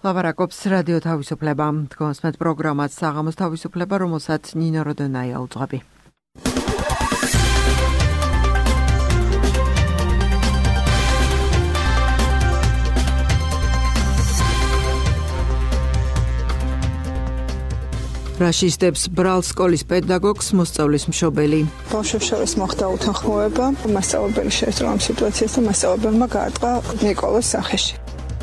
ლაპარაკობს რადიო თავისუფლება. Თქვენს პროგრამას საღამოს თავისუფლება, რომელსაც ნინო როდონაია უძღვები. რაშისტებს ბრალს სკოლის პედაგოგს მოსწავლის მშობელი. ბავშვებს შორის მოხდა უთანხმოება, მასწავლებელი შეეცვალა ამ სიტუაციას და მასწავლებელმა გაარტყა ნიკოლას სახეში.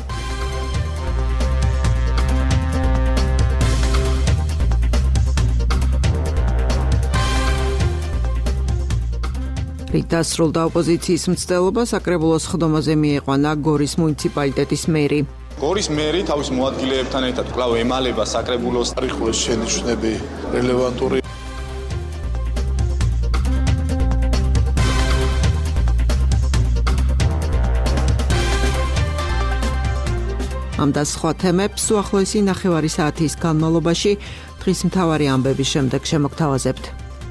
რით დასრულდა ოპოზიციის მცდელობა, საკრებულოს ხდომაზე მიიყვანა გორის მუნიციპალიტეტის მერი. გორის მერი თავის მოადგილეებთან ერთად კვლავ ემალება საკრებულოს არიხულის შენიშვნები რელევანტური. ამ და სხვა თემებს უახლოესი ნახევარი საათის განმავლობაში დღის მთავარი ამბების შემდეგ შემოგთავაზებთ.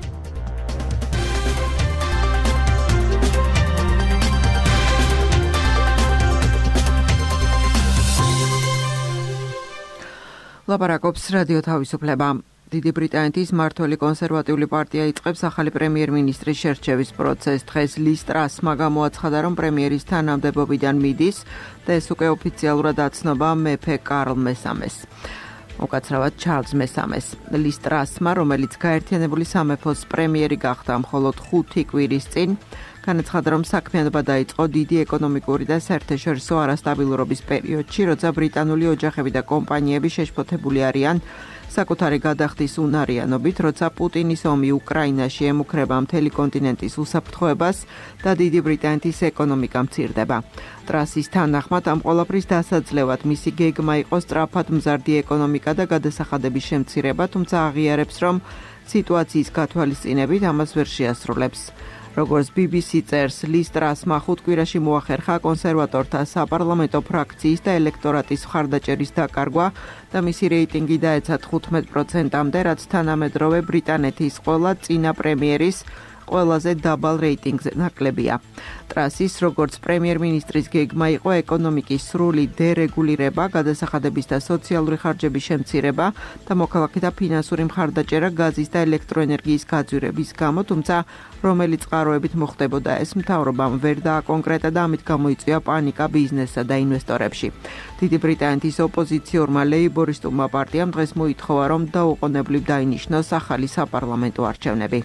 ლაპარაკობს რადიო თავისუფლება. დიდი ბრიტანეთის მმართველი კონსერვატიული პარტია იწყებს ახალი პრემიერ-მინისტრის შერჩევის პროცესს. დღეს ლის ტრასმა გამოაცხადა, რომ პრემიერის თანამდებობიდან მიდის და ეს უკვე ოფიციალურად აცნობა მეფე კარლ მესამეს. უკაცრავად ჩარლზ მესამეს. ლის ტრასმა, რომელიც გაერთიანებული სამეფოს პრემიერი გახდა მხოლოდ 5 კვირის წინ, განაცხადა, რომ საქმიანობა დაიწყო დიდი ეკონომიკური და საერთაშორისო არასტაბილურობის პერიოდში, როცა ბრიტანული ოჯახები და კომპანიები შეშფოთებული არიან საკუთარი გადახდის უნარიანობით, როცა პუტინის ომი უკრაინაში ემუქრება მთელი კონტინენტის უსაფრთხოებას და დიდი ბრიტანეთის ეკონომიკა მცირდება. ტრასის თანახმად ამ ყველაფრის დასაძლევად მისი გეგმა იყო სწრაფად მზარდი ეკონომიკა და გადასახადების შემცირება, თუმცა აღიარებს, რომ სიტუაციის გათვალისწინებით ამას ვერ შეასრულებს. როგორც BBC წერს, ლის ტრასმა 5 კვირაში მოახერხა კონსერვატორთა საპარლამენტო ფრაქციის და ელექტორატის მხარდაჭერის დაკარგვა და მისი რეიტინგი დაეცა 15%-მდე, რაც თანამედროვე ბრიტანეთის ყველა წინა პრემიერის ყველაზე დაბალ რეიტინგზე ნაკლებია. ტრასის როგორც პრემიერ-მინისტრის გეგმა იყო ეკონომიკის სრული დერეგულირება, გადასახადების და სოციალური ხარჯების შემცირება და მოქალაქეთა ფინანსური მხარდაჭერა გაზის და ელექტროენერგიის გაძვირების გამო, თუმცა რომელი წყაროებით მოხდებოდა ეს მთავრობამ ვერ დააკონკრეტა და ამით გამოიწვია პანიკა ბიზნესსა და ინვესტორებში. დიდი ბრიტანეთის ოპოზიციურმა ლეიბორისტულმა პარტიამ დღეს მოითხოვა, რომ დაუყოვნებლივ დაინიშნოს ახალი საპარლამენტო არჩევნები.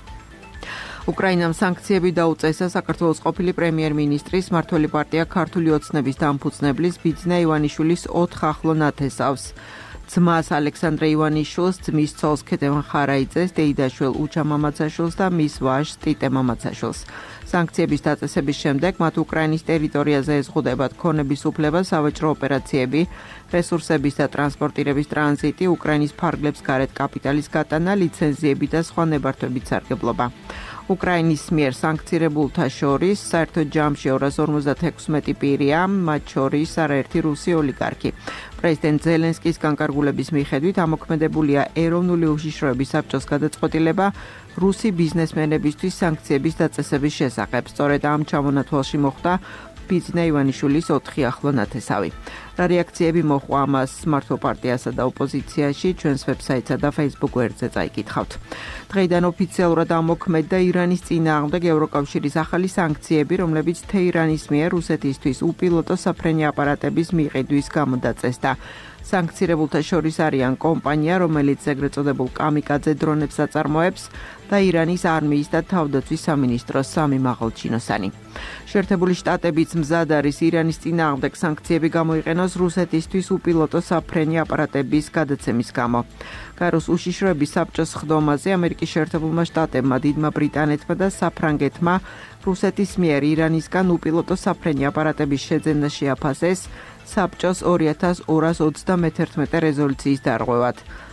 უკრაინამ სანქციები დაუწესა საქართველოს ყოფილი პრემიერ-მინისტრის მმართველი პარტია ქართული ოცნების დამფუძნებლის ბიძინა ივანიშვილის 4 ახლო ნათესავს. ძმას ალექსანდრე ივანიშვილს, ძმის ცოლს ქეთევან ხარაიძეს, დეიდაშვილ უჩა მამაცაშვილს და მის ვაჟს ტიტე მამაცაშვილს. სანქციების დაწესების შემდეგ მათ უკრაინის ტერიტორიაზე ეზღუდებათ ქონების უფლება, სავაჭრო ოპერაციები, რესურსების და ტრანსპორტირების ტრანზიტი, უკრაინის ფარგლებს გარეთ კაპიტალის გატანა, ლიცენზიები და სხვა ნებართვებით სარგებლობა. უკრაინის მიერ სანქცირებულთა შორის საერთო ჯამში 256 პირია, მათ შორის არაერთი რუსი ოლიგარქი. პრეზიდენტ ზელენსკის განკარგულების მიხედვით ამოქმედებულია ეროვნული უშიშროების საბჭოს გადაწყვეტილება რუსი ბიზნესმენებისთვის სანქციების დაწესების შესახებ. სწორედ ამ ჩამონათვალში მოხდა ბიძინა ივანიშვილის 4 ახლო ნათესავი. რა რეაქციები მოჰყვა ამას მმართველ პარტიასა და ოპოზიციაში, ჩვენს ვებსაიტსა და Facebook გვერდზე წაიკითხავთ. დღეიდან ოფიციალურად ამოქმედდა ირანის წინააღმდეგ ევროკავშირის ახალი სანქციები, რომლებიც თეირანის მიერ რუსეთისთვის უპილოტო საფრენი აპარატების მიყიდვის გამო დაწესდა. სანქცირებულთა შორის არიან კომპანია, რომელიც ეგრეთ წოდებულ კამიკაძე დრონებს აწარმოებს და ირანის არმიის და თავდაცვის სამინისტროს 3 მაღალჩინოსანი. შეერთებული შტატებიც მზად არის ირანის წინააღმდეგ სანქციები გამოიყენოს რუსეთისთვის უპილოტო საფრენი აპარატების გადაცემის გამო. გაეროს უშიშროების საბჭოს ხდომაზე ამერიკის შეერთებულმა შტატებმა, დიდმა ბრიტანეთმა და საფრანგეთმა რუსეთის მიერ ირანისგან უპილოტო საფრენი აპარატების შეძენა შეაფასეს საბჭოს 2231 რეზოლუციის დარღვევად.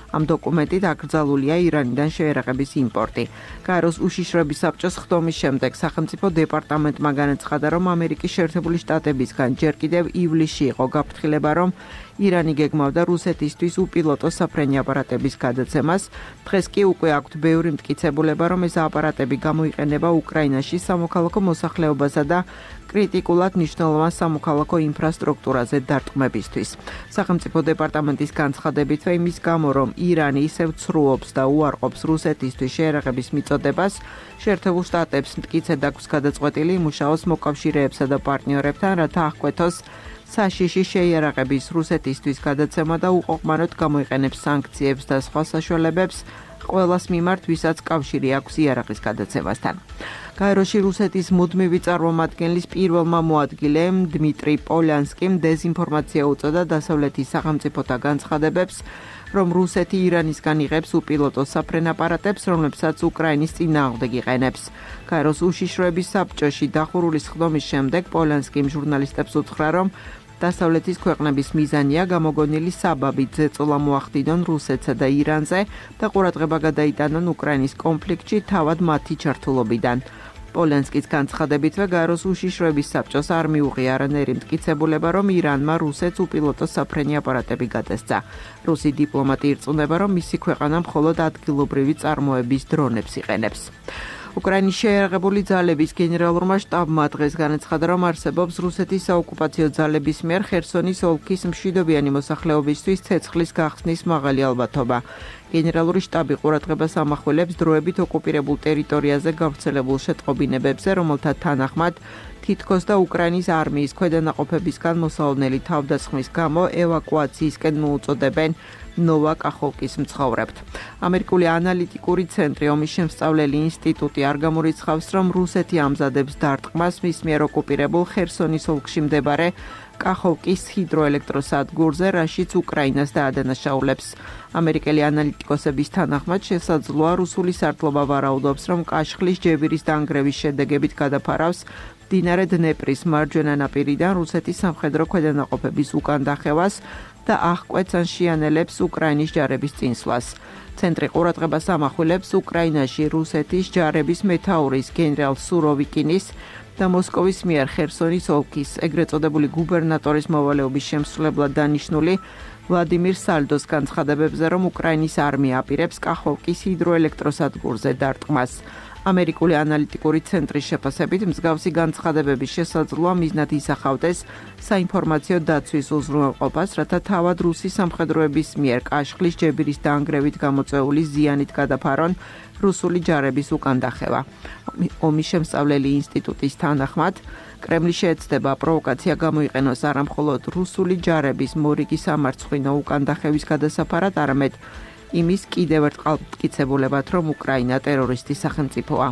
ამ დოკუმენტით აკრძალულია ირანიდან შეერაღების იმპორტი. გაეროს უშიშროების საბჭოს ხდომის შემდეგ სახელმწიფო დეპარტამენტმა განაცხადა, რომ ამერიკის შეერთებული შტატებისგან ჯერ კიდევ ივლისში იყო გაფრთხილება, რომ ირანი გეგმავდა რუსეთისთვის უპილოტო საფრენი აპარატების გადაცემას. დღეს კი უკვე აქვთ ბევრი მტკიცებულება, რომ ეს აპარატები გამოიყენება უკრაინაში სამოქალაქო მოსახლეობასა და კრიტიკულად მნიშვნელოვან სამოქალაქო ინფრასტრუქტურაზე დარტყმებისთვის. სახელმწიფო დეპარტამენტის განცხადებითვე იმის გამო, რომ ირანი ისევ ცრუობს და უარყოფს რუსეთისთვის შეერაღების მიწოდებას, შეერთებულ შტატებს მტკიცედ აქვს გადაწყვეტილი იმუშაოს მოკავშირეებსა და პარტნიორებთან, რათა აღკვეთოს საშიში შეიარაღების რუსეთისთვის გადაცემა და უყოყმანოდ გამოიყენებს სანქციებს და სხვა საშუალებებს ყველას მიმართ, ვისაც კავშირი აქვს იარაღის გადაცემასთან. გაეროში რუსეთის მუდმივი წარმომადგენლის პირველმა მოადგილემ დმიტრი პოლიანსკიმ დეზინფორმაცია უწოდა დასავლეთის სახელმწიფოთა განცხადებებს, რომ რუსეთი ირანისგან იღებს უპილოტო საფრენ აპარატებს, რომლებსაც უკრაინის წინააღმდეგ იყენებს. გაეროს უშიშროების საბჭოში დახურულის ხდომის შემდეგ პოლიანსკიმ ჟურნალისტებს უთხრა, რომ დასავლეთის ქვეყნების მიზანია გამოგონილი საბაბით ზეწოლა მოახდინონ რუსეთსა და ირანზე და ყურადღება გადაიტანონ უკრაინის კონფლიქტში თავად მათი ჩართულობიდან. პოლიანსკის განცხადებითვე გაეროს უშიშროების საბჭოს არ მიუღია არანაირი მტკიცებულება, რომ ირანმა რუსეთს უპილოტო საფრენი აპარატები გადასცა. რუსი დიპლომატი ირწმუნება, რომ მისი ქვეყანა მხოლოდ ადგილობრივი წარმოების დრონებს იყენებს. უკრაინის შეიარაღებული ძალების გენერალურმა შტაბმა დღეს განაცხადა, რომ არსებობს რუსეთის საოკუპაციო ძალების მიერ ხერსონის ოლქის მშვიდობიანი მოსახლეობისთვის ცეცხლის გახსნის მაღალი ალბათობა. გენერალური შტაბი ყურადღებას ამახვილებს დროებით ოკუპირებულ ტერიტორიაზე გავრცელებულ შეტყობინებებზე, რომელთა თანახმად თითქოს და უკრაინის არმიის ქვედანაყოფებისგან მოსალოდნელი თავდასხმის გამო ევაკუაციისკენ მოუწოდებენ ნოვა კახოვკის მცხოვრებთ. ამერიკული ანალიტიკური ცენტრი ომის შემსწავლელი ინსტიტუტი არ გამორიცხავს, რომ რუსეთი ამზადებს დარტყმას მის მიერ ოკუპირებულ ხერსონის ოლქში მდებარე კახოვკის ჰიდროელექტროსადგურზე, რაშიც უკრაინას დაადანაშაულებს. ამერიკელი ანალიტიკოსების თანახმად შესაძლოა რუსული სარდლობა ვარაუდობს, რომ კაშხლის ჯებირის დანგრევის შედეგებით გადაფარავს მდინარე დნეპრის მარჯვენა ნაპირიდან რუსეთის სამხედრო ქვედანაყოფების უკან დახევას და აღკვეთს ან შეანელებს უკრაინის ჯარების წინსვლას. ცენტრი ყურადღებას ამახვილებს უკრაინაში რუსეთის ჯარების მეთაურის გენერალ სუროვიკინის და მოსკოვის მიერ ხერსონის ოლქის ეგრეთ წოდებული გუბერნატორის მოვალეობის შემსრულებლად დანიშნული ვლადიმირ სალდოს განცხადებებზე, რომ უკრაინის არმია აპირებს კახოვკის ჰიდროელექტროსადგურზე დარტყმას. ამერიკული ანალიტიკური ცენტრის შეფასებით მსგავსი განცხადებების შესაძლოა მიზნად ისახავდეს საინფორმაციო დაცვის უზრუნველყოფას, რათა თავად რუსი სამხედროების მიერ კაშხლის ჯებირის დანგრევით გამოწვეული ზიანით გადაფარონ რუსული ჯარების უკან დახევა. ომის შემსწავლელი ინსტიტუტის თანახმად, კრემლი შეეცდება პროვოკაცია გამოიყენოს არა მხოლოდ რუსული ჯარების მორიგი სამარცხვინო უკან დახევის გადასაფარად, არამედ იმის კიდევ ერთხელ მტკიცებულებად, რომ უკრაინა ტერორისტის სახელმწიფოა.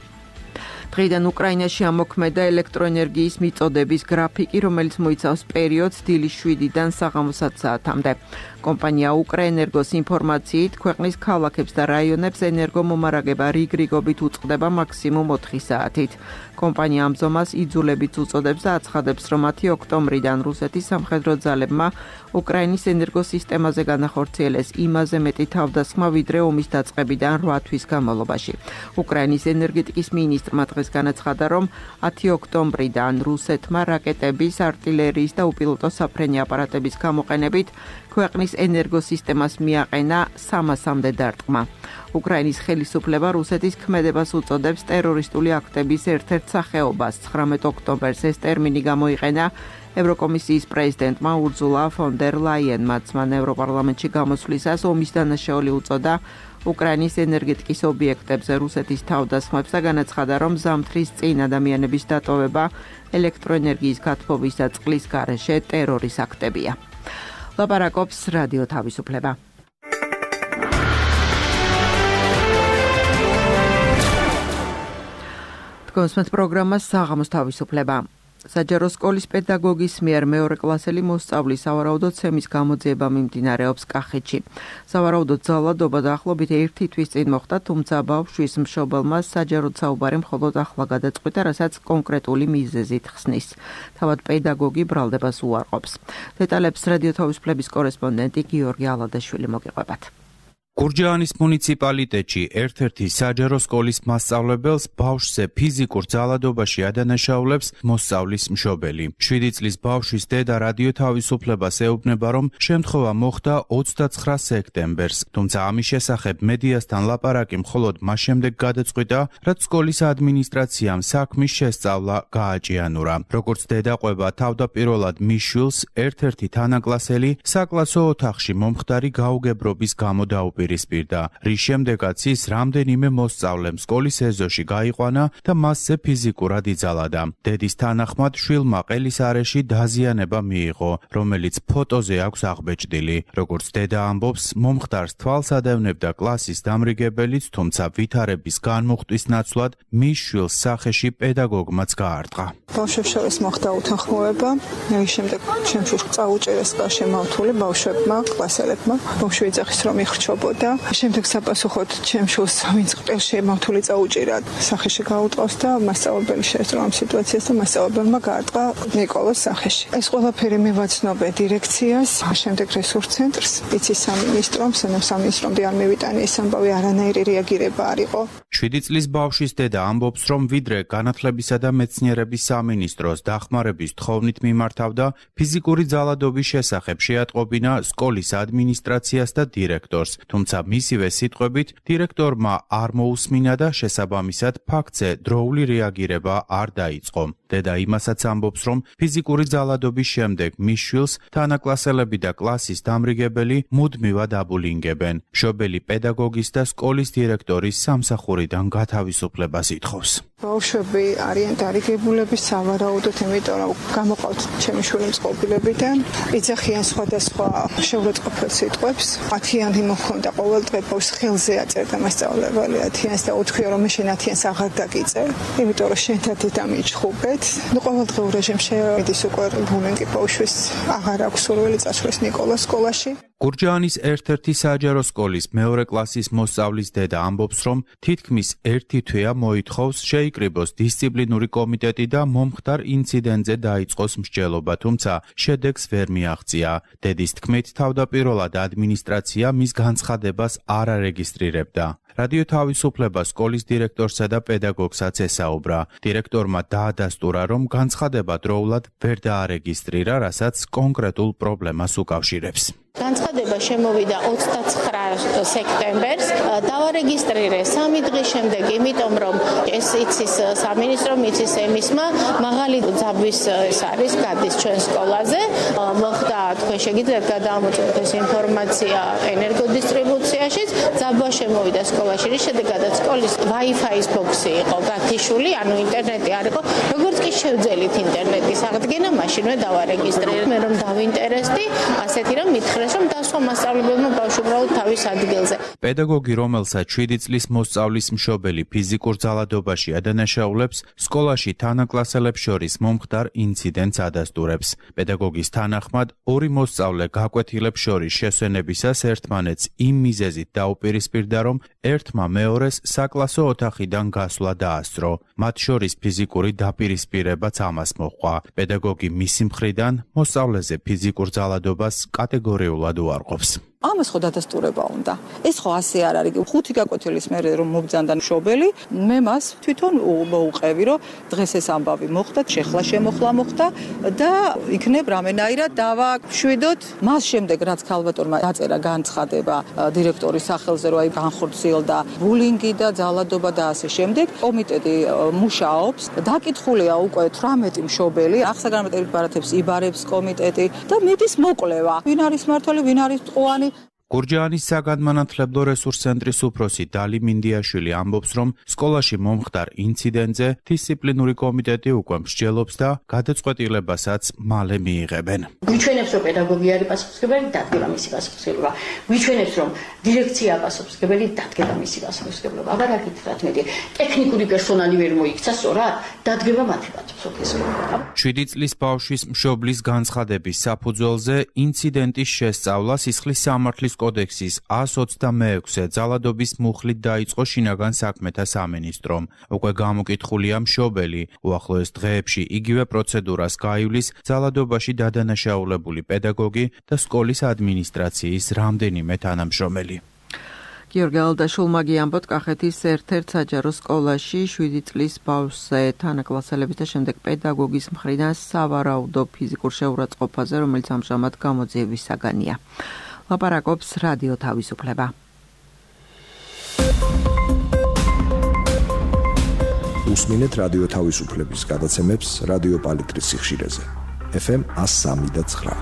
დღეიდან უკრაინაში ამოქმედა ელექტროენერგიის მიწოდების გრაფიკი, რომელიც მოიცავს პერიოდს დილის 7-დან საღამოს 10 საათამდე. კომპანია უკრაენერგოს ინფორმაციით, ქვეყნის ქალაქებს და რაიონებს ენერგომომარაგება რიგრიგობით უწყდება მაქსიმუმ 4 საათით. კომპანია ამ ზომას იძულებით უწოდებს და აცხადებს, რომ 10 ოქტომბრიდან რუსეთის სამხედრო ძალებმა უკრაინის ენერგოსისტემაზე განახორციელეს იმაზე მეტი თავდასხმა, ვიდრე ომის დაწყებიდან 8 თვის განმავლობაში. უკრაინის ენერგეტიკის მინისტრმა დღეს განაცხადა, რომ 10 ოქტომბრიდან რუსეთმა რაკეტების, артиლერიის და უპილოტო საფრენი აპარატების გამოყენებით ქვეყნის ენერგოსისტემას მიაყენა 300-მდე დარტყმა. უკრაინის ხელისუფლება რუსეთის ქმედებას უწოდებს ტერორისტული აქტების ერთ-ერთ სახეობას. 19 ოქტომბერს ეს ტერმინი გამოიყენა ევროკომისიის პრეზიდენტმა ურზულა ფონ დერ ლაიენმაც. მან ევროპარლამენტში გამოსვლისას ომის დანაშაული უწოდა უკრაინის ენერგეტიკის ობიექტებზე რუსეთის თავდასხმებს და განაცხადა, რომ ზამთრის წინ ადამიანების დატოვება ელექტროენერგიის გათბობის და წყლის გარეშე ტერორის აქტებია. ლაპარაკობს რადიო თავისუფლება. კონსმეთ პროგრამა საღამოს თავისუფლება. საჯარო სკოლის პედაგოგის მიერ მეორე კლასელი მოსწავლის სავარაუდოდ ცემის გამოძიება მიმდინარეობს კახეთში. სავარაუდოდ ძალადობა დაახლოებით 1 თვის წინ მოხდა, თუმცა ბავშვის მშობელმა საჯაროდ საუბარი მხოლოდ ახლა გადაწყვიტა, რასაც კონკრეტული მიზეზით ხსნის. თავად პედაგოგი ბრალდებას უარყოფს. დეტალებს რადიო თავისუფლების კორესპონდენტი გიორგი ალადაშვილი მოგიყვებათ. გურჯაანის მუნიციპალიტეტში ერთ-ერთი საჯარო სკოლის მასწავლებელს ბავშვზე ფიზიკურ ძალადობაში ადანაშაულებს მოსწავლის მშობელი. 7 წლის ბავშვის დედა რადიო თავისუფლებას ეუბნება, რომ შემთხვევა მოხდა 29 სექტემბერს, თუმცა ამის შესახებ მედიასთან ლაპარაკი მხოლოდ მას შემდეგ გადაწყვიტა, რაც სკოლის ადმინისტრაციამ საქმის შესწავლა გააჭიანურა. როგორც დედა ყვება, თავდაპირველად მის შვილს ერთ-ერთი თანაკლასელი საკლასო ოთახში მომხდარი გაუგებრობის გამო დაუპირისპირდა, რის შემდეგაც ის რამდენიმე მოსწავლემ სკოლის ეზოში გაიყვანა და მასზე ფიზიკურად იძალადა. დედის თანახმად შვილმა ყელის არეში დაზიანება მიიღო, რომელიც ფოტოზე აქვს აღბეჭდილი. როგორც დედა ამბობს, მომხდარს თვალს ადევნებდა კლასის დამრიგებელიც, თუმცა ვითარების განმუხტვის ნაცვლად მის შვილს სახეში პედაგოგმაც გაარტყა. ბავშვებს შორის მოხდა უთანხმოება, რის შემდეგ ჩემ შვილს წაუჭერეს გარშემავთული ბავშვებმა, კლასელებმა. ბავშვი ეძახის რომ იხრჩობოდა. შემდეგ საპასუხოდ ჩემ შვილს ვინც ყელშემავთული წაუჭირა, სახეში გაუტყავს და მასწავლებელი შეესწრო ამ სიტუაციას და მასწავლებელმა გაარტყა ნიკოლოს სახეში. ეს ყველაფერი მივაცნობე დირექციას, შემდეგ რესურს ცენტრს, იცის სამინისტრომ, სამინისტრომდე არ მივიტანე ეს ამბავი, არანაირი რეაგირება არ იყო. 7 წლის ბავშვის დედა ამბობს, რომ ვიდრე განათლებისა და მეცნიერების სამინისტროს დახმარების თხოვნით მიმართავდა, ფიზიკური ძალადობის შესახებ შეატყობინა სკოლის ადმინისტრაციას და დირექტორს, თუმცა მისივე სიტყვებით დირექტორმა არ მოусმინა და შესაბამისად ფაქტზე დროული რეაგირება არ დაიწყო. დედა იმასაც ამბობს, რომ ფიზიკური ძალადობის შემდეგ მის შვილს თანაკლასელები და კლასის დამრიგებელი მუდმივად აბულინგებენ. მშობელი პედაგოგის და სკოლის დირექტორის სამსახურიდან გათავისუფლებას ითხოვს. ბავშვები არიან დარიგებულები სავარაუდოდ, იმიტომ რომ გამოყავთ ჩემი შვილი წყობილებიდან, იძახიან სხვადასხვა შეურაცხყოფელ სიტყვებს. 10-იანი მოხონდა ყოველდღე ბავშვს ხელზე აწერდა მასწავლებელი 10-იანს და უთქვია რომ შენ 10-იანს აღარ დაგიწერ, იმიტომ რომ შენთან დედა მიჩხუბეთ. ყოველდღიურ რეჟიმში მიდის უკვე ბულინგი ბავშვის, აღარ აქვს სურვილი წასვლის ნიკოლას სკოლაში. გურჯაანის ერთ-ერთი საჯარო სკოლის მეორე კლასის მოსწავლის დედა ამბობს, რომ თითქმის 1 თვეა მოითხოვს შეიკრიბოს დისციპლინური კომიტეტი და მომხდარ ინციდენტზე დაიწყოს მსჯელობა, თუმცა შედეგს ვერ მიაღწია. დედის თქმით, თავდაპირველად ადმინისტრაცია მის განცხადებას არ არეგისტრირებდა. რადიო თავისუფლება სკოლის დირექტორსა და პედაგოგსაც ესაუბრა. დირექტორმა დაადასტურა, რომ განცხადება დროულად ვერ დაარეგისტრირა, რასაც კონკრეტულ პრობლემას უკავშირებს. განცხადება შემოვიდა 29 სექტემბერს, დავარეგისტრირე 3 დღის შემდეგ, იმიტომ რომ ეს იცის სამინისტრო, იცის ემისმა, მაღალი ძაბვის ეს არის გადის ჩვენ სკოლაზე. მოხდა, თქვენ შეგიძლიათ გადაამოწმოთ ეს ინფორმაცია ენერგოდისტრიბუციაში, ძაბვა შემოვიდა სკოლაში, რის შედეგადაც სკოლის Wi-Fi-ის ბოქსი იყო გათიშული, ანუ ინტერნეტი არ იყო. როგორც კი შევძელით ინტერნეტის აღდგენა, მაშინვე დავარეგისტრირე. მე რომ დავინტერესდი, ასეთი რომ მითხრეს რომ დასვა მასწავლებელმა ბავშვი უბრალოდ თავის ადგილზე. პედაგოგი, რომელსაც 7 წლის მოსწავლის მშობელი ფიზიკურ ძალადობაში ადანაშაულებს, სკოლაში თანაკლასელებს შორის მომხდარ ინციდენტს ადასტურებს. პედაგოგის თანახმად, 2 მოსწავლე გაკვეთილებს შორის შესვენებისას ერთმანეთს იმ მიზეზით დაუპირისპირდა, რომ ერთმა მეორეს საკლასო ოთახიდან გასვლა დაასწრო. მათ შორის ფიზიკური დაპირისპირებაც ამას მოჰყვა. პედაგოგი მისი მხრიდან მოსწავლეზე ფიზიკურ ძალადობას კატეგორიულად უარყოფს. ამას ხო დადასტურება უნდა. ეს ხო ასე არ არის. 5 გაკვეთილის მერე რომ მობძანდა მშობელი, მე მას თვითონ მოუყევი, რომ დღეს ეს ამბავი მოხდა, შეხლა შემოხლა მოხდა და იქნებ რამენაირად დავაშვიდოთ. მას შემდეგ რაც ქალბატონმა დაწერა განცხადება დირექტორის სახელზე, რომ აი განხორციელდა ბულინგი და ძალადობა და ასე შემდეგ, კომიტეტი მუშაობს. დაკითხულია უკვე 18 მშობელი, ახსაგანმანათლებლით ბარათებს იბარებს კომიტეტი და მიდის მოკვლევა. ვინ არის მართველი, ვინ არის ტყუანი? გურჯაანის საგანმანათლებლო რესურს ცენტრის უფროსი დალი მინდიაშვილი ამბობს, რომ სკოლაში მომხდარ ინციდენტზე დისციპლინური კომიტეტი უკვე მსჯელობს და გადაწყვეტილებასაც მალე მიიღებენ. გვიჩვენებს, რომ პედაგოგი არის პასუხისმგებელი, დადგება მისი პასუხისმგებლობა. გვიჩვენებს, რომ დირექცია პასუხისმგებელი, დადგება მისი პასუხისმგებლობა. აბა რა გითხრათ მეტი, ტექნიკური პერსონალი ვერ მოიქცა, სწორად, დადგება მათი პასუხისმგებლობა. 7 წლის ბავშვის მშობლის განცხადების საფუძველზე ინციდენტის შესწავლა სისხლის სამართლის კოდექსის 126-ე ძალადობის მუხლით დაიწყო შინაგან საქმეთა სამინისტრომ. უკვე გამოკითხულია მშობელი. უახლოეს დღეებში იგივე პროცედურას გაივლის ძალადობაში დადანაშაულებული პედაგოგი და სკოლის ადმინისტრაციის რამდენიმე თანამშრომელი. გიორგი ალდაშულმა გიამბოთ კახეთის ერთ-ერთ საჯარო სკოლაში 7 წლის ბავშვზე თანაკლასელების და შემდეგ პედაგოგის მხრიდან სავარაუდო ფიზიკურ შეურაცხყოფაზე, რომელიც ამჟამად გამოძიების საგანია. ლაპარაკობს რადიო თავისუფლება. უსმინეთ რადიო თავისუფლების გადაცემებს რადიო პალიტრის სიხშირეზე. FM 103.9.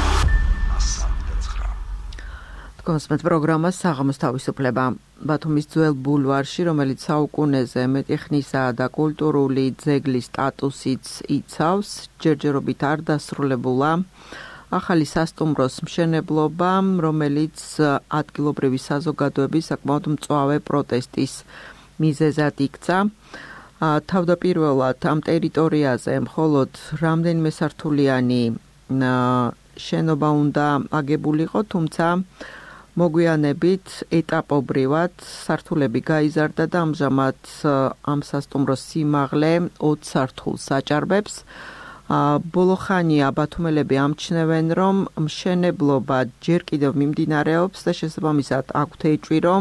კონსმეთ პროგრამა საღამოს თავისუფლება. ბათუმის ძველ ბულვარში, რომელიც საუკუნეზე მეტი ხნისაა და კულტურული ძეგლის სტატუსიც იცავს, ჯერჯერობით არ დასრულებულა ახალი სასტუმროს მშენებლობა, რომელიც ადგილობრივი საზოგადოების საკმაოდ მწვავე პროტესტის მიზეზად იქცა. თავდაპირველად ამ ტერიტორიაზე მხოლოდ რამდენიმე სართულიანი შენობა უნდა აგებულიყო, თუმცა მოგვიანებით ეტაპობრივად სართულები გაიზარდა და ამჟამად ამ სასტუმროს სიმაღლე 20 სართულს აჭარბებს. ბოლო ხანია ბათუმელები ამჩნევენ, რომ მშენებლობა ჯერ კიდევ მიმდინარეობს და შესაბამისად აქვთ ეჭვი, რომ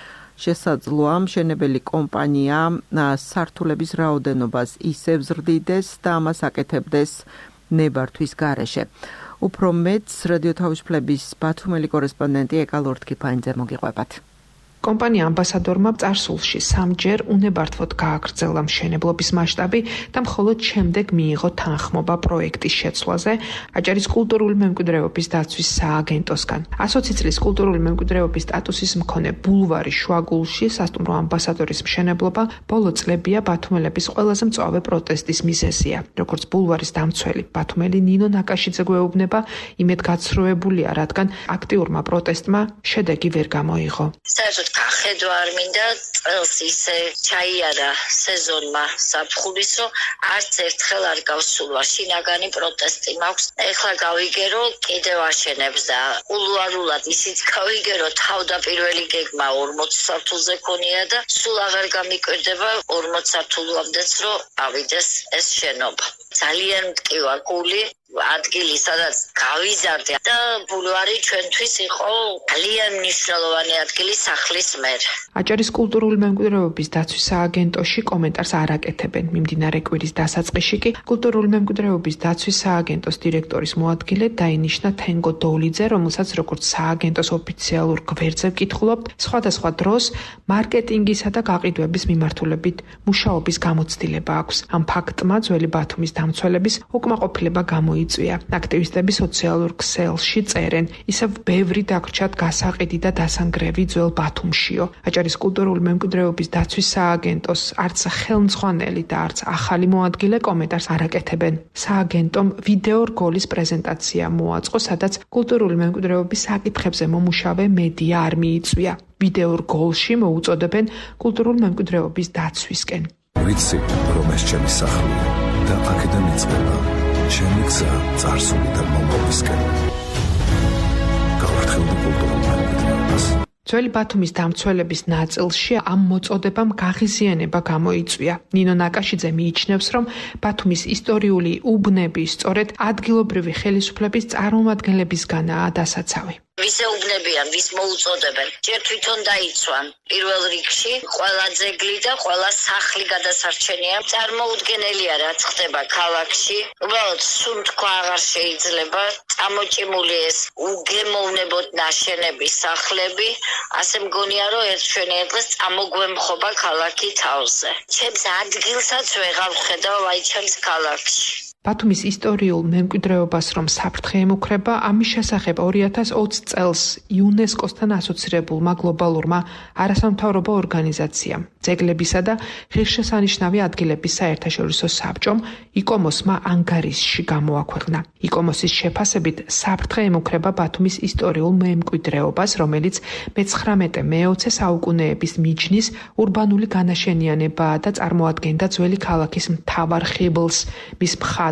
შესაძლოა მშენებელი კომპანია სართულების რაოდენობას ისევ ზრდიდეს და ამას აკეთებდეს ნებართვის გარეშე. უფრო მეტს რადიო თავისუფლების ბათუმელი კორესპონდენტი ეკა ლორთქიფანიძე მოგიყვებათ. კომპანია ამბასადორმა წარსულში 3-ჯერ უნებართვოდ გააგრძელა მშენებლობის მასშტაბი და მხოლოდ შემდეგ მიიღო თანხმობა პროექტის შეცვლაზე აჭარის კულტურული მემკვიდრეობის დაცვის სააგენტოსგან. 120 წლის კულტურული მემკვიდრეობის სტატუსის მქონე ბულვარის შუაგულში სასტუმრო ამბასადორის მშენებლობა ბოლო წლებია ბათუმელების ყველაზე მწვავე პროტესტის მიზეზია. როგორც ბულვარის დამცველი ბათუმელი ნინო ნაკაშიძე გვეუბნება, იმედგაცრუებულია, რადგან აქტიურმა პროტესტმა შედეგი ვერ გამოიღო. გახედვა არ მინდა, წელს ისე ჩაიარა სეზონმა საფხულის, რომ არც ერთხელ არ გავსულვა. შინაგანი პროტესტი მაქვს. ეხლა გავიგე, რომ კიდევ აშენებს და კულუარულად ისიც გავიგე, რომ თავდაპირველი გეგმა 40 სართულზე ქონია და სულ აღარ გამიკვირდება 40 სართულამდეც, რომ ავიდეს ეს შენობა. ძალიან მტკივა გული ადგილი, სადაც გავიზარდე და ბულვარი ჩვენთვის იყო ძალიან მნიშვნელოვანი ადგილი სახლის მერ. აჭარის კულტურული მემკვიდრეობის დაცვის სააგენტოში კომენტარს არ აკეთებენ. მიმდინარე კვირის დასაწყისში კი კულტურული მემკვიდრეობის დაცვის სააგენტოს დირექტორის მოადგილე დაინიშნა თენგო დოლიძე, რომელსაც როგორც სააგენტოს ოფიციალურ გვერდზე ვკითხულობთ, სხვადასხვა დროს მარკეტინგისა და გაყიდვების მიმართულებით მუშაობის გამოცდილება აქვს. ამ ფაქტმა ძველი ბათუმის დამცველების უკმაყოფილება გამოიწვია. აქტივისტები სოციალურ ქსელში წერენ, ისევ ბევრი დაგრჩათ გასაყიდი და დასანგრევი ძველ ბათუმშიო. აჭარის კულტურული მემკვიდრეობის დაცვის სააგენტოს არც ხელმძღვანელი და არც ახალი მოადგილე კომენტარს არ აკეთებენ. სააგენტომ ვიდეო რგოლის პრეზენტაცია მოაწყო, სადაც კულტურული მემკვიდრეობის საკითხებზე მომუშავე მედია არ მიიწვია. ვიდეო რგოლში მოუწოდებენ კულტურული მემკვიდრეობის დაცვისკენ. ვიცი, რომ ეს ჩემი სახლია და აქედან იწყება ჩემი გზა წარსულიდან მომავალისკენ. გავარცხევდი კულტურულ მემკვიდრეობას. ძველი ბათუმის დამცველების ნაწილში ამ მოწოდებამ გაღიზიანება გამოიწვია. ნინო ნაკაშიძე მიიჩნევს, რომ ბათუმის ისტორიული უბნები სწორედ ადგილობრივი ხელისუფლების წარმომადგენლებისგანაა დასაცავი. ვისე უბნებიან, ვის მოუწოდებენ, ჯერ თვითონ დაიცვან. პირველ რიგში ყველა ძეგლი და ყველა სახლი გადასარჩენია. წარმოუდგენელია, რაც ხდება ქალაქში. უბრალოდ სულ თქვა აღარ შეიძლება. წამოჭიმული ეს უგემოვნებოდ ნაშენები სახლები, ასე მგონია, რომ ერთშვენიერ დღეს წამოგვემხობა ქალაქი თავზე. ჩემს ადგილსაც ვეღარ ვხედავ აი ჩემს ქალაქში. ბათუმის ისტორიულ მემკვიდრეობას რომ საფრთხე ემუქრება, ამის შესახებ 2020 წელს იუნესკოსთან ასოცირებულმა გლობალურმა არასამთავრობო ორგანიზაციამ, ძეგლებისა და ღირსშესანიშნავი ადგილების საერთაშორისო საბჭომ იკომოსმა ანგარიშში გამოაქვეყნა. იკომოსის შეფასებით საფრთხე ემუქრება ბათუმის ისტორიულ მემკვიდრეობას, რომელიც მე-19-20 საუკუნეების მიჯნის ურბანული განაშენიანებაა და წარმოადგენდა ძველი ქალაქის მთავარ ხიბლს, მის მხარეს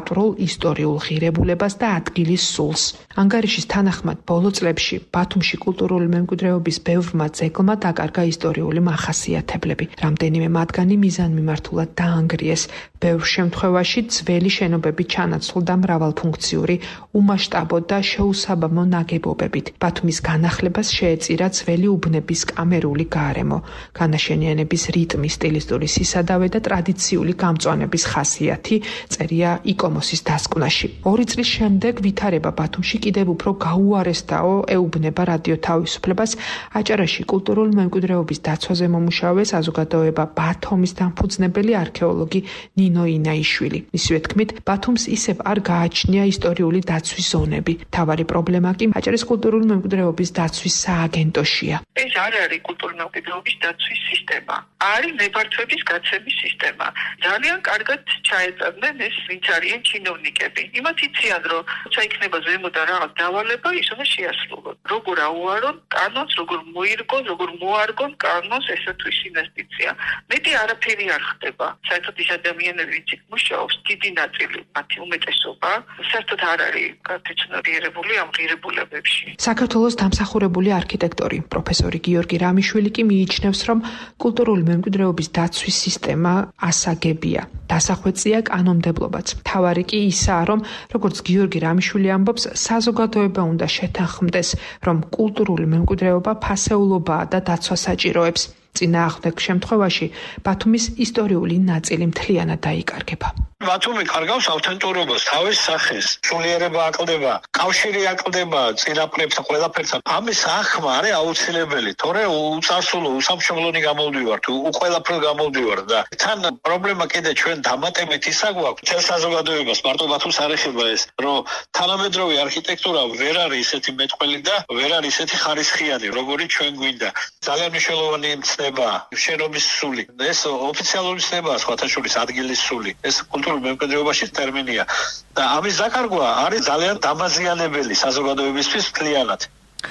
პატრულ ისტორიულ ღირებულებას და ადგილის სულს. ანგარიშის თანახმად ბოლო წლებში ბათუმში კულტურული მემკვიდრეობის ბევრმა ძეგლმა დაკარგა ისტორიული მახასიათებლები. რამდენიმე მათგანი მიზანმიმართულად დაანგრიეს. ბევრ შემთხვევაში ძველი შენობები ჩანაცვლდა მრავალფუნქციური, უმასშტაბო და შეუსაბამო ნაგებობებით. ბათუმის განახლებას შეეწირა ძველი უბნების კამერული გარემო, განაშენიანების რიტმი, სტილისტური სისადავე და ტრადიციული გამწვანების ხასიათი, წერია იკომოსის დასკვნაში. 2 წლის შემდეგ ვითარება ბათუმში კიდევ უფრო გაუარესდაო ეუბნება რადიო თავისუფლებას. აჭარაში კულტურული მემკვიდრეობის დაცვაზე მომუშავე საზოგადოება ბათუმის დამფუძნებელი არქეოლოგი ნინო ინაიშვილი. მისივე თქმით, ბათუმს ისევ არ გააჩნია ისტორიული დაცვის ზონები. მთავარი პრობლემა კი აჭარის კულტურული მემკვიდრეობის დაცვის სააგენტოშია. ეს არ არის კულტურული მემკვიდრეობის დაცვის სისტემა. არის ნებართვების გაცემის სისტემა. ძალიან კარგად ჩაეწევდნენ ეს ვინც არიან ჩინოვნიკები. იმათ იციან, რომ როცა იქნება ზემოდან რაღაც დავალება, ის უნდა შეასრულონ. როგორ აუარონ კანონს, როგორ მოირგონ, როგორ მოარგონ კანონს ესა თუ ის ინვესტიცია. მეტი არაფერი არ ხდება. საერთოდ ის ადამიანები, ვინც იქ მუშაობს, დიდი ნაწილი, მათი უმეტესობა, საერთოდ არ არის გათეცნობიერებული ამ ღირებულებებში. საქართველოს დამსახურებული არქიტექტორი პროფესორი გიორგი რამიშვილი კი მიიჩნევს, რომ კულტურული მემკვიდრეობის დაცვის სისტემა ასაგებია. დასახვეწია კანონმდებლობაც. მთავარი კი ისაა, რომ როგორც გიორგი რამიშვილი ამბობს, საზოგადოება უნდა შეთანხმდეს, რომ კულტურული მემკვიდრეობა ფასეულობაა და დაცვა საჭიროებს. წინააღმდეგ შემთხვევაში ბათუმის ისტორიული ნაწილი მთლიანად დაიკარგება. ბათუმი კარგავს ავთენტურობას, თავის სახეს, სულიერება აკლდება, კავშირი აკლდება წინაპრებთან, ყველაფერთან. ამის ახმა არის აუცილებელი, თორე უწარსულო, უსამშობლონი გამოვდივართ, უყველაფრ გამოვდივართ და თან პრობლემა კიდე ჩვენ დამატებით ისა გვაქვს, ჩვენ საზოგადოებას მარტო ბათუმს არ ეხება ეს, რომ თანამედროვე არქიტექტურა ვერ არის ისეთი მეტყველი და ვერ არის ისეთი ხარისხიანი, როგორი ჩვენ გვინდა. ძალიან მნიშვნელოვანი ცნება, შენობის სული. ეს ოფიციალური ცნებაა, სხვათა შორის ადგილის სული. ეს მემკვიდრეობაში ტერმინია და ამის დაკარგვა არის ძალიან დამაზიანებელი საზოგადოებისთვის მთლიანად.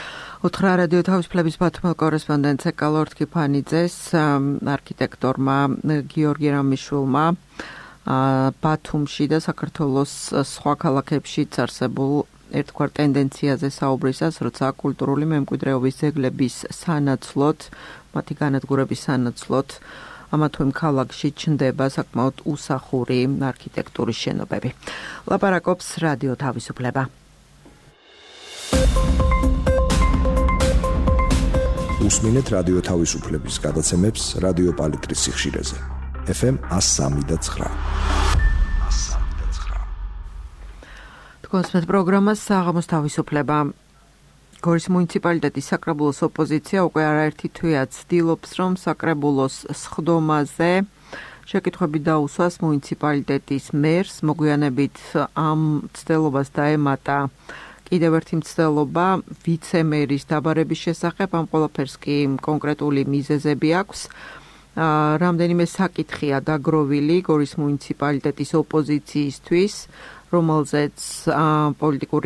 უთხრა რადიო თავისუფლების ბათუმელ კორესპონდენტს ეკალორთ კიფანიძეს, არქიტექტორმა გიორგი რამიშვილმა ბათუმში და საქართველოს სხვა ქალაქებშიც არსებულ ერთგვარ ტენდენციაზე საუბრისას, როცა კულტურული მემკვიდრეობის ძეგლების სანაცვლოდ, მათი განადგურების სანაცვლოდ ამა თუ იმ ქალაქში ჩნდება საკმაოდ უსახური არქიტექტურის შენობები. ლაპარაკობს რადიო თავისუფლება. უსმინეთ რადიო თავისუფლების გადაცემებს რადიო პალიტრის სიხშირეზე. FM 103.9. თქვენს პროგრამას საღამოს თავისუფლება. გორის მუნიციპალიტეტის საკრებულოს ოპოზიცია უკვე არაერთი თვეა ცდილობს, რომ საკრებულოს სხდომაზე შეკითხვები დაუსვას მუნიციპალიტეტის მერს. მოგვიანებით ამ ცდილობას დაემატა კიდევ ერთი მცდელობა ვიცემერის დაბარების შესახებ. ამ ყველაფერს კი კონკრეტული მიზეზები აქვს. რამდენიმე საკითხია დაგროვილი გორის მუნიციპალიტეტის ოპოზიციისთვის, რომელზეც პოლიტიკურ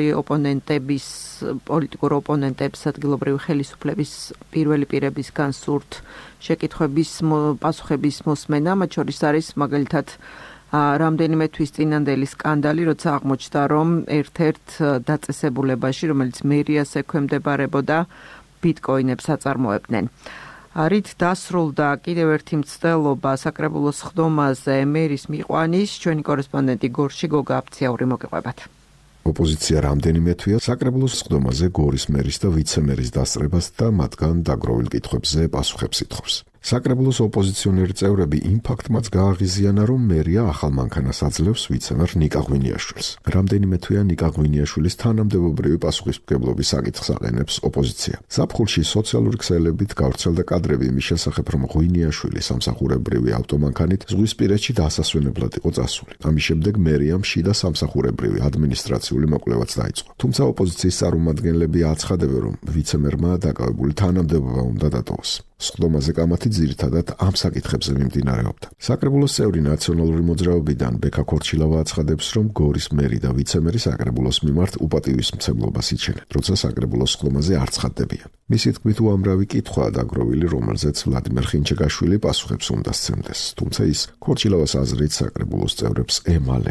ოპონენტებს ადგილობრივი ხელისუფლების პირველი პირებისგან სურთ შეკითხვების პასუხების მოსმენა, მათ შორის არის მაგალითად რამდენიმე თვის წინანდელი სკანდალი, როცა აღმოჩნდა, რომ ერთ-ერთ დაწესებულებაში, რომელიც მერიას ექვემდებარებოდა, ბიტკოინებს აწარმოებდნენ. რით დასრულდა კიდევ ერთი მცდელობა საკრებულოს სხდომაზე მერის მიყვანის, ჩვენი კორესპონდენტი გორში გოგა აფციური მოგიყვებათ. ოპოზიცია რამდენიმე თვეა საკრებულოს სხდომაზე გორის მერის და ვიცემერის დასწრებას და მათგან დაგროვილ კითხვებზე პასუხებს ითხოვს. საკრებულოს ოპოზიციონერი წევრები იმ ფაქტმაც გააღიზიანა, რომ მერია ახალ მანქანას აძლევს ვიცემერ ნიკა ღვინიაშვილს. რამდენიმე თვეა ნიკა ღვინიაშვილის თანამდებობრივი პასუხისმგებლობის საკითხს აყენებს ოპოზიცია. ზაფხულში სოციალური ქსელებით გავრცელდა კადრები იმის შესახებ, რომ ღვინიაშვილი სამსახურებრივი ავტომანქანით ზღვისპირეთში დასასვენებლად იყო წასული. ამის შემდეგ მერიამ შიდა სამსახურებრივი ადმინისტრაციული მოკვლევაც დაიწყო. თუმცა ოპოზიციის წარმომადგენლები აცხადებენ, რომ ვიცემერმა დაკავებული თანამდებობა უნდა დატოვოს. სხდომაზე კამათი ძირითადად ამ საკითხებზე მიმდინარეობდა. საკრებულოს წევრი ნაციონალური მოძრაობიდან ბექა ქორჩილავა აცხადებს, რომ გორის მერი და ვიცემერი საკრებულოს მიმართ უპატივისმცემლობას იჩენენ, როცა საკრებულოს სხდომაზე არ ცხადდებიან. მისი თქმით, უამრავი კითხვაა დაგროვილი, რომელზეც ვლადიმერ ხინჩეგაშვილი პასუხებს უნდა სცემდეს, თუმცა ის ქორჩილავას აზრით საკრებულოს წევრებს ემალება.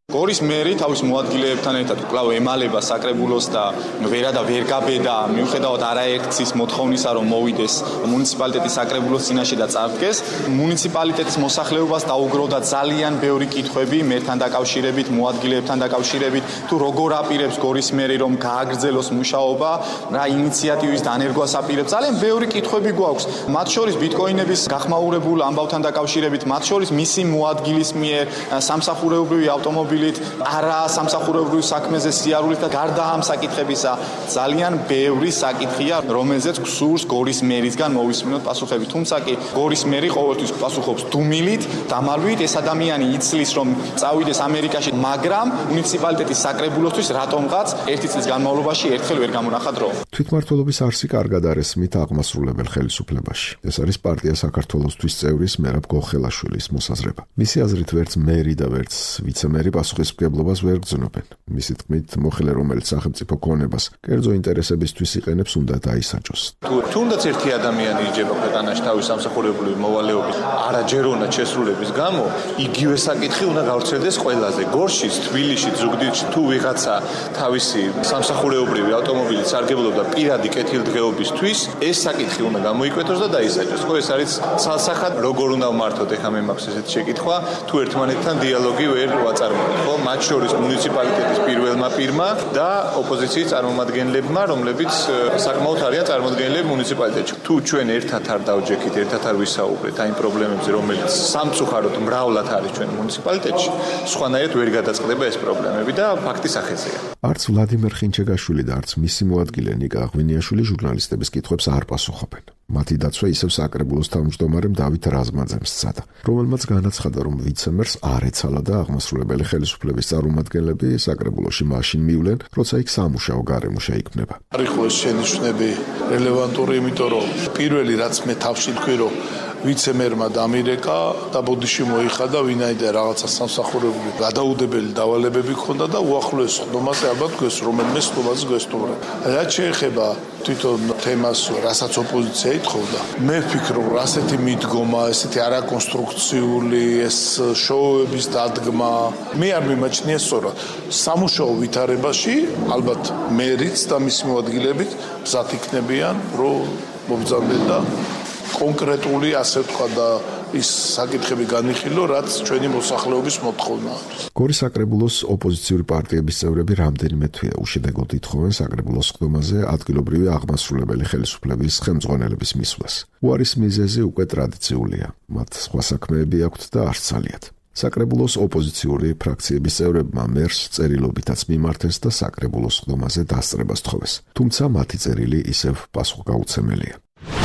გორის მერი თავის მოადგილეებთან ერთად კვლავ ემალება საკრებულოს და ვერ გაბედა მიუხედავად არაერთის მოთხოვნისა რომ მოვიდეს მუნიციპალიტეტის საკრებულოს წინაშე და წარდგეს მუნიციპალიტეტის მოსახლეობას დაუგროვდა ძალიან ბევრი კითხვები მერთან დაკავშირებით მოადგილეებთან დაკავშირებით თუ როგორ აპირებს გორის მერი რომ გააგრძელოს მუშაობა რა ინიციატივის დანერგვას აპირებს ძალიან ბევრი კითხვები გვაქვს მათ შორის ბიტკოინების გახმაურებულ ამბავთან დაკავშირებით მათ შორის მისი მოადგილის მიერ სამსახურეობრივი ავტომობილით არა სამსახურეობრივ საქმეზე სიარულით და გარდა ამ საკითხებისა ძალიან ბევრი საკითხია რომელზეც გსურს გორის მერისგან მოვისმინოთ პასუხები თუმცა კი გორის მერი ყოველთვის პასუხობს დუმილით დამალვით ეს ადამიანი იცლის რომ წავიდეს ამერიკაში მაგრამ მუნიციპალიტეტის საკრებულოსთვის რატომღაც ერთი წლის განმავლობაში ერთხელ ვერ გამონახა დრო თვითმმართველობის არსი კარგად არის მით აღმასრულებელ ხელისუფლებაში ეს არის პარტია საქართველოსთვის წევრის მერაბ გოხელაშვილის მოსაზრება მისი აზრით ვერც მერი და ვერც ვიცემერი პასუხისმგებლობას ვერ გრძნობენ. მისი თქმით, მოხელე რომელიც სახელმწიფო ქონებას კერძო ინტერესებისთვის იყენებს, უნდა დაისაჯოს. თუნდაც ერთი ადამიანი იჯება ქვეყანაში თავის სამსახურებრივი მოვალეობის არაჯეროვნად შესრულების გამო, იგივე საკითხი უნდა გავრცელდეს ყველაზე. გორშიც, თბილისშიც, ზუგდიდში თუ ვიღაცა თავისი სამსახურებრივი ავტომობილით სარგებლობდა პირადი კეთილდღეობისთვის, ეს საკითხი უნდა გამოიკვეთოს და დაისაჯოს. ხო, ეს არის ცალსახად როგორ უნდა ვმართოთ ეხა მე მაქვს ესეთი შეკითხვა, თუ ერთმანეთთან დიალოგი ვერ ვაწარმოებთ. ხო, მათ შორის მუნიციპალიტეტის პირველმა პირმა და ოპოზიციის წარმომადგენლებმა, რომლებიც საკმაოდ არიან წარმოდგენილები მუნიციპალიტეტში. თუ ჩვენ ერთად არ დავჯექით, ერთად არ ვისაუბრეთ აი პრობლემებზე, რომელიც სამწუხაროდ მრავლად არის ჩვენ მუნიციპალიტეტში, სხვანაირად ვერ გადაწყდება ეს პრობლემები და ფაქტი სახეზეა. არც ვლადიმერ ხინჩეგაშვილი და არც მისი მოადგილე ნიკა ღვინიაშვილი ჟურნალისტების კითხვებს არ პასუხობენ. მათი დაცვა ისევ საკრებულოს თავმჯდომარემ დავით რაზმაძემს სცადა, რომელმაც განაცხადა, რომ ვიცემერს არ ეცალა და აღმასრულებელი ხელისუფლების წარმომადგენლები საკრებულოში მაშინ მივლენ, როცა იქ სამუშაო გარემო შეიქმნება. არის ხო ეს შენიშვნები რელევანტური, იმიტომ რომ პირველი რაც მე თავში თქვი, რომ ვიცემერმა დამირეკა და ბოდიში მოიხადა, ვინაიდან რაღაცა სამსახურებრივი გადაუდებელი დავალებები ჰქონდა და უახლოეს ხდომაზე ალბათ გვეს რომელიმე ხდომაზე გვესტუმრა. რაც შეეხება თვითონ თემას, რასაც ოპოზიცია ითხოვდა, მე ვფიქრობ, რომ ასეთი მიდგომა, ესეთი არაკონსტრუქციული ეს შოუების დადგმა, მე არ მიმაჩნია სწორად. სამუშაო ვითარებაში ალბათ მერიც და მისი მოადგილებით მზად იქნებიან, რომ მობრძანდნენ და კონკრეტული ასე ვთქვა და ის საკითხები განიხილო, რაც ჩვენი მოსახლეობის მოთხოვნაა. გორის საკრებულოს ოპოზიციური პარტიების წევრები რამდენიმე თვეა უშედეგოდ ითხოვენ საკრებულოს ხდომაზე ადგილობრივი აღმასრულებელი ხელისუფლების ხელმძღვანელების მისვლას. უარის მიზეზი უკვე ტრადიციულია. მათ სხვა საქმეები აქვთ და არც ძალიან. საკრებულოს ოპოზიციური ფრაქციების წევრებმა მერს წერილობითაც მიმართეს და საკრებულოს ხდომაზე დასწრებას თხოვეს. თუმცა მათი წერილი ისევ პასუხგაუცემელია.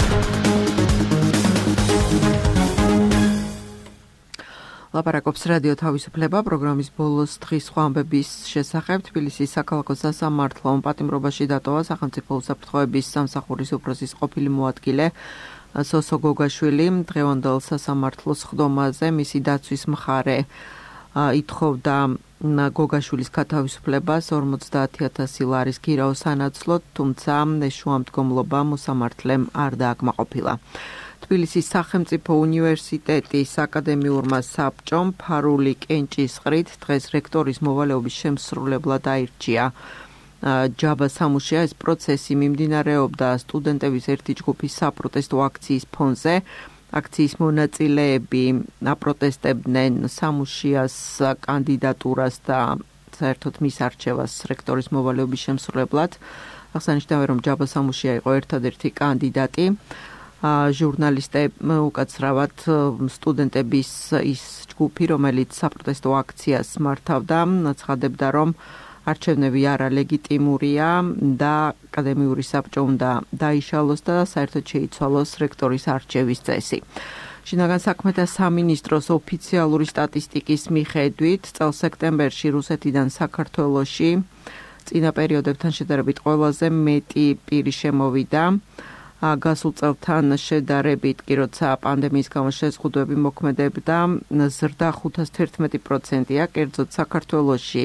ლაპარაკობს რადიო თავისუფლება პროგრამის ბოლოს დღის სხვა ამბების შესახებ თბილისის საქალაქო სასამართლომ პატიმრობაში დატოვა სახელმწიფო უსაფრთხოების სამსახურის უფროსის ყოფილი მოადგილე სოსო გოგაშვილი დღევანდელ სასამართლოს ხდომაზე მისი დაცვის მხარე ითხოვდა გოგაშვილის გათავისუფლებას 50,000 ლარის გირაოს სანაცვლოდ, თუმცა ეს შუამდგომლობა მოსამართლემ არ დააკმაყოფილა. თბილისის სახელმწიფო უნივერსიტეტის აკადემიურმა საბჭომ ფარული კენჭისყრით დღეს რექტორის მოვალეობის შემსრულებლად აირჩია ჯაბა სამუშია. ეს პროცესი მიმდინარეობდა სტუდენტების ერთი ჯგუფის საპროტესტო აქციის ფონზე. აქციის მონაწილეები აპროტესტებდნენ სამუშიას კანდიდატურას და საერთოდ მის არჩევას რექტორის მოვალეობის შემსრულებლად. აღსანიშნავია, რომ ჯაბა სამუშია იყო ერთადერთი კანდიდატი. ჟურნალისტები უკაცრავად სტუდენტების ის ჯგუფი, რომელიც საპროტესტო აქციას მართავდა, ცხადებდა, რომ არჩევნები არალეგიტიმურია და აკადემიური საბჭო უნდა დაიშალოს და საერთოდ შეიცვალოს რექტორის არჩევის წესი. შინაგან საქმეთა სამინისტროს ოფიციალური სტატისტიკის მიხედვით, წელს სექტემბერში რუსეთიდან საქართველოში წინა პერიოდებთან შედარებით ყველაზე მეტი პირი შემოვიდა. გასულ წელთან შედარებით კი როცა პანდემიის გამო შეზღუდვები მოქმედებდა, ზრდა 511%-ია, კერძოდ საქართველოში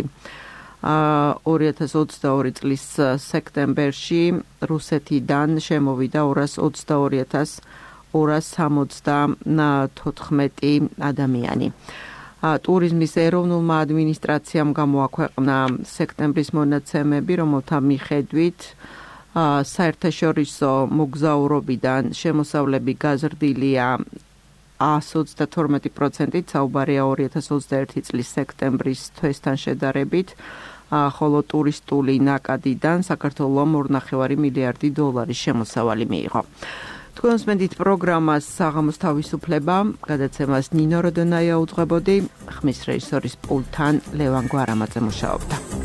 2022 წლის სექტემბერში რუსეთიდან შემოვიდა 222,274 ადამიანი. ტურიზმის ეროვნულმა ადმინისტრაციამ გამოაქვეყნა სექტემბრის მონაცემები, რომელთა მიხედვით საერთაშორისო მოგზაურობიდან შემოსავლები გაზრდილია 122%-ით, საუბარია 2021 წლის სექტემბრის თვესთან შედარებით, ხოლო ტურისტული ნაკადიდან საქართველომ 2.5 მილიარდი დოლარის შემოსავალი მიიღო. თქვენს მედით პროგრამას საღამოს თავისუფლება, გადაცემას ნინო როდონაია უძღვებოდი, ხმის რეჟისორის პულტთან ლევან გვარამაძე მუშაობდა.